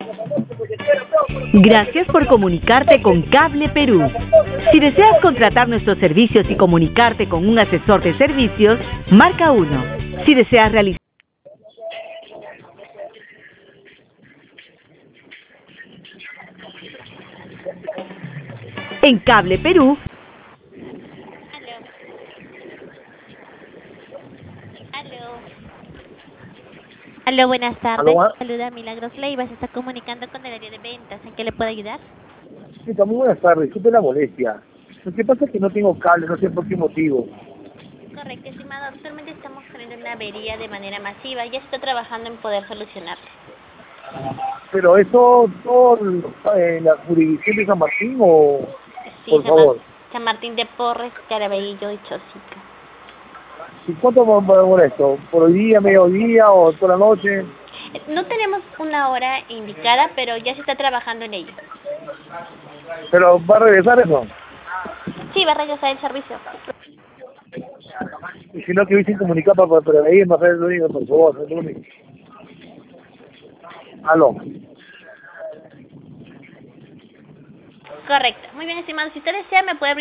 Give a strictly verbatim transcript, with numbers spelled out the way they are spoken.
Gracias por comunicarte con Cable Perú. Si deseas contratar nuestros servicios y comunicarte con un asesor de servicios, marca uno. Si deseas realizar en Cable Perú, Aló. Aló. Aló, buenas tardes. ¿Aló? Saluda Milagros Leiva. Se está comunicando con el área de ventas. ¿En qué le puedo ayudar? Sí, muy buenas tardes, disculpe la molestia. Lo que pasa es que no tengo cable, no sé por qué motivo. Correcto, estimado. Actualmente estamos teniendo una avería de manera masiva. Ya se está trabajando en poder solucionarlo. Pero eso, todo en la jurisdicción de San Martín o, Sí, por San, Mar- favor. San Martín de Porres, Caraballo y Chosica. ¿Y cuánto va va a demorar esto? ¿Por hoy día, mediodía o toda la noche? Eh, No tenemos una hora indicada, pero ya se está trabajando en ello. ¿Pero va a regresar eso? Sí, va a regresar el servicio. Y si no, que hubiesen comunicado para, para prevenir, más el único, por favor, es lo único. Aló. Correcto. Muy bien, estimado. Si usted desea, me puede